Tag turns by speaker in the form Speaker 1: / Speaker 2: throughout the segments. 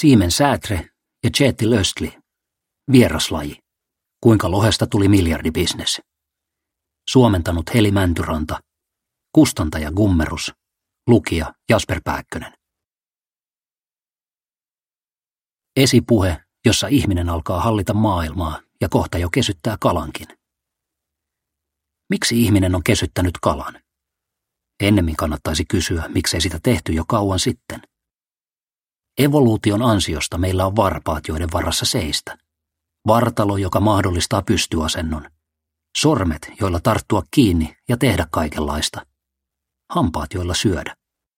Speaker 1: Simen Sätre ja Kjetil Östli. Vieraslaji. Kuinka lohesta tuli miljardibisnes. Suomentanut Heli Mäntyranta. Kustantaja Gummerus. Lukija Jasper Pääkkönen. Esipuhe, jossa ihminen alkaa hallita maailmaa ja kohta jo kesyttää kalankin. Miksi ihminen on kesyttänyt kalan? Ennemmin kannattaisi kysyä, miksei sitä tehty jo kauan sitten. Evoluution ansiosta meillä on varpaat, joiden varassa seistä. Vartalo, joka mahdollistaa pystyasennon. Sormet, joilla tarttua kiinni ja tehdä kaikenlaista. Hampaat, joilla syödä.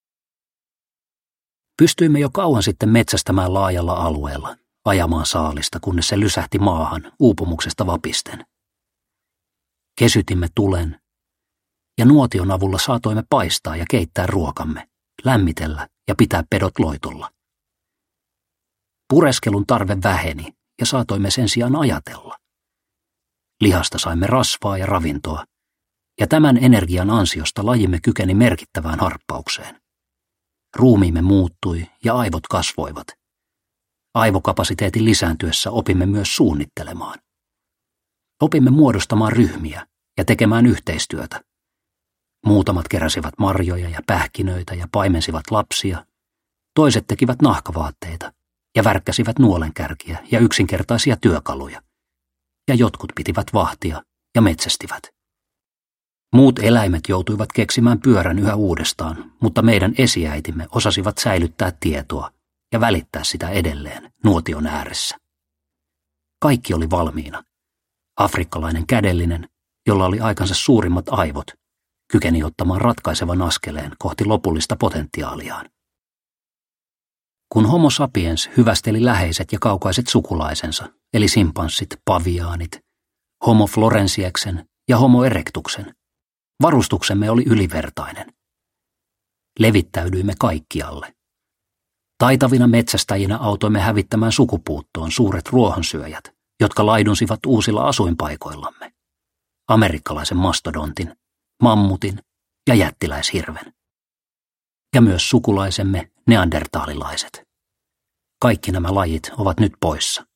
Speaker 1: Pystyimme jo kauan sitten metsästämään laajalla alueella, ajamaan saalista, kunnes se lysähti maahan uupumuksesta vapisten. Kesytimme tulen, ja nuotion avulla saatoimme paistaa ja keittää ruokamme, lämmitellä ja pitää pedot loitolla. Pureskelun tarve väheni ja saatoimme sen sijaan ajatella. Lihasta saimme rasvaa ja ravintoa, ja tämän energian ansiosta lajimme kykeni merkittävään harppaukseen. Ruumiimme muuttui ja aivot kasvoivat. Aivokapasiteetin lisääntyessä opimme myös suunnittelemaan. Opimme muodostamaan ryhmiä ja tekemään yhteistyötä. Muutamat keräsivät marjoja ja pähkinöitä ja paimensivat lapsia. Toiset tekivät nahkavaatteita ja värkkäsivät nuolenkärkiä ja yksinkertaisia työkaluja. Ja jotkut pitivät vahtia ja metsästivät. Muut eläimet joutuivat keksimään pyörän yhä uudestaan, mutta meidän esiäitimme osasivat säilyttää tietoa ja välittää sitä edelleen nuotion ääressä. Kaikki oli valmiina. Afrikkalainen kädellinen, jolla oli aikansa suurimmat aivot, kykeni ottamaan ratkaisevan askeleen kohti lopullista potentiaaliaan. Kun Homo sapiens hyvästeli läheiset ja kaukaiset sukulaisensa, eli simpanssit, paviaanit, Homo florensieksen ja Homo erectuksen, varustuksemme oli ylivertainen. Levittäydyimme kaikkialle. Taitavina metsästäjinä autoimme hävittämään sukupuuttoon suuret ruohonsyöjät, jotka laidunsivat uusilla asuinpaikoillamme. Amerikkalaisen mastodontin, mammutin ja jättiläishirven. Ja myös sukulaisemme neandertaalilaiset. Kaikki nämä lajit ovat nyt poissa.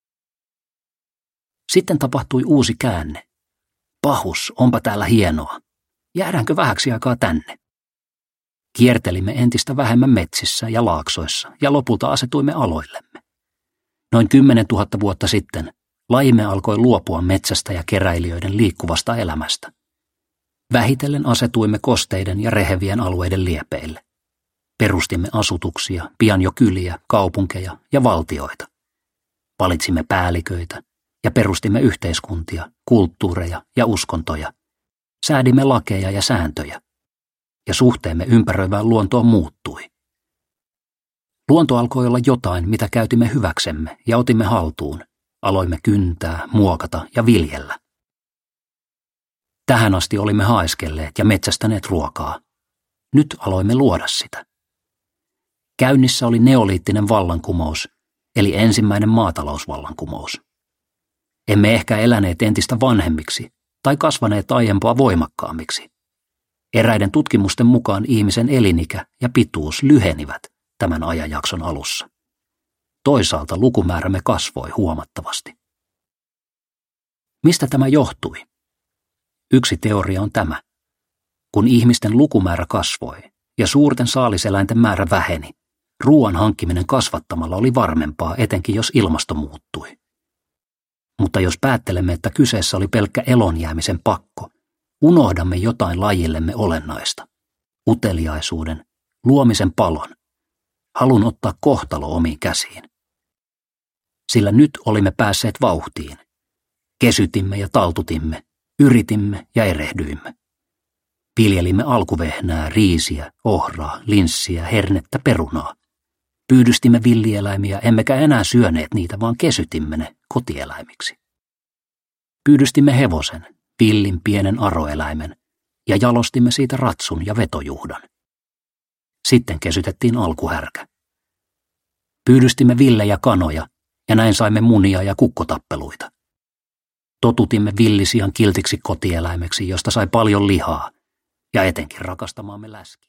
Speaker 1: Sitten tapahtui uusi käänne. Pahus, onpa täällä hienoa. Jäädäänkö vähäksi aikaa tänne? Kiertelimme entistä vähemmän metsissä ja laaksoissa ja lopulta asetuimme aloillemme. Noin 10 000 vuotta sitten lajimme alkoi luopua metsästä ja keräilijöiden liikkuvasta elämästä. Vähitellen asetuimme kosteiden ja rehevien alueiden liepeille. Perustimme asutuksia, pian jo kyliä, kaupunkeja ja valtioita. Valitsimme päälliköitä ja perustimme yhteiskuntia, kulttuureja ja uskontoja. Säädimme lakeja ja sääntöjä. Ja suhteemme ympäröivään luontoon muuttui. Luonto alkoi olla jotain, mitä käytimme hyväksemme ja otimme haltuun. Aloimme kyntää, muokata ja viljellä. Tähän asti olimme haeskelleet ja metsästäneet ruokaa. Nyt aloimme luoda sitä. Käynnissä oli neoliittinen vallankumous, eli ensimmäinen maatalousvallankumous. Emme ehkä eläneet entistä vanhemmiksi tai kasvaneet aiempaa voimakkaammiksi. Eräiden tutkimusten mukaan ihmisen elinikä ja pituus lyhenivät tämän ajanjakson alussa. Toisaalta lukumäärämme kasvoi huomattavasti. Mistä tämä johtui? Yksi teoria on tämä. Kun ihmisten lukumäärä kasvoi ja suurten saaliseläinten määrä väheni, ruoan hankkiminen kasvattamalla oli varmempaa, etenkin jos ilmasto muuttui. Mutta jos päättelemme, että kyseessä oli pelkkä elonjäämisen pakko, unohdamme jotain lajillemme olennaista. Uteliaisuuden, luomisen palon, halun ottaa kohtalo omiin käsiin. Sillä nyt olimme päässeet vauhtiin. Kesytimme ja taltutimme, yritimme ja erehdyimme. Viljelimme alkuvehnää, riisiä, ohraa, linssiä, hernettä, perunaa. Pyydystimme villieläimiä, emmekä enää syöneet niitä, vaan kesytimme ne kotieläimiksi. Pyydystimme hevosen, villin pienen aroeläimen, ja jalostimme siitä ratsun ja vetojuhdan. Sitten kesytettiin alkuhärkä. Pyydystimme villejä kanoja, ja näin saimme munia ja kukkotappeluita. Totutimme villisian kiltiksi kotieläimeksi, josta sai paljon lihaa, ja etenkin rakastamaamme läski.